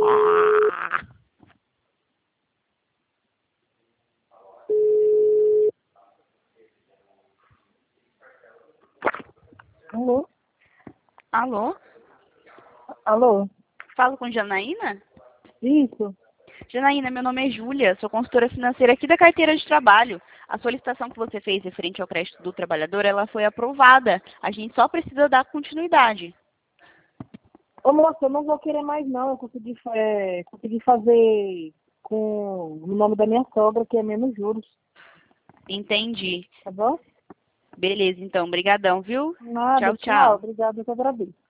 Alô? Alô? Alô? Falo com Janaína? Isso? Janaína, meu nome é Júlia, sou consultora financeira aqui da carteira de trabalho. A solicitação que você fez referente ao crédito do trabalhador, ela foi aprovada. A gente só precisa dar continuidade. Ô, moça, eu não vou querer mais, não. Eu consegui fazer com o nome da minha sogra, que é menos juros, Entendi. tá bom? Beleza, então. Brigadão, viu? Nada, Tchau, tchau. tchau. Obrigada, eu que agradeço.